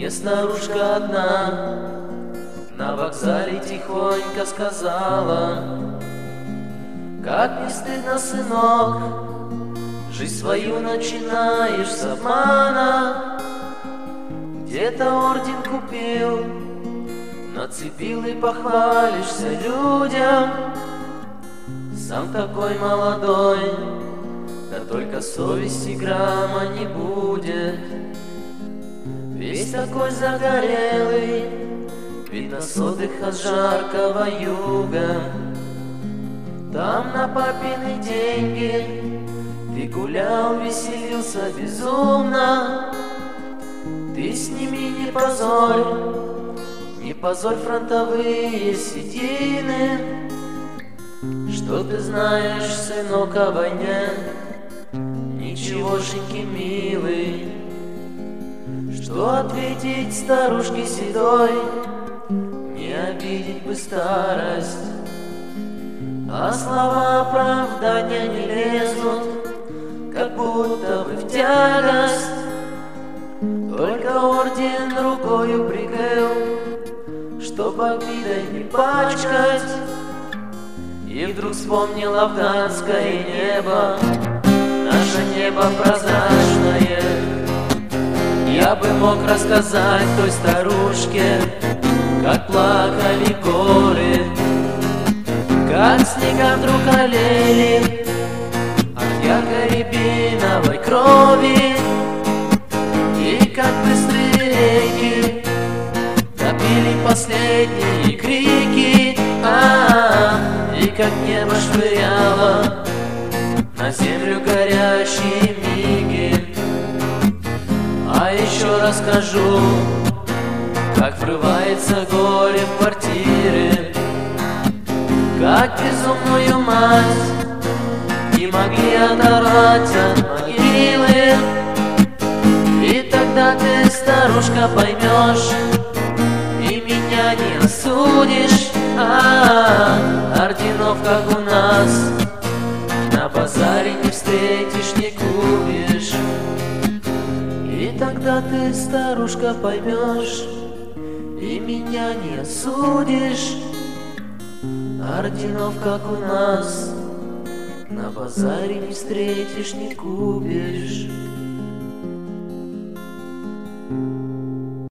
Мне старушка одна на вокзале тихонько сказала: как не стыдно, сынок, жизнь свою начинаешь с обмана. Где-то орден купил, нацепил и похвалишься людям. Сам такой молодой, да только совести грамма не будет. Весь такой загорелый, видно с отдыха с жаркого юга. Там на папины деньги ты гулял, веселился безумно. Ты сними, не позорь фронтовые седины. Что ты знаешь, сынок, о войне? Ничегошеньки, милый. Что ответить старушке седой? Не обидеть бы старость, а слова оправдания не лезут, как будто бы в тягость. Только орден рукою прикрыл, чтоб обидой не пачкать. И вдруг вспомнил афганское небо, наше небо прозрачное. Я бы мог рассказать той старушке, как плакали горы, как снега вдруг олели от яркой рябиновой крови. И как быстрые реки топили последние крики, и как небо швыряло на землю горящие миги. А еще расскажу, как врывается горе в квартиры, как безумную мать не могли оторвать от могилы. И тогда ты, старушка, поймешь и меня не осудишь. Орденов, как у нас, на базаре не встретишь, не купишь. И тогда ты, старушка, поймешь и меня не осудишь. Орденов, как у нас, на базаре не встретишь, не купишь.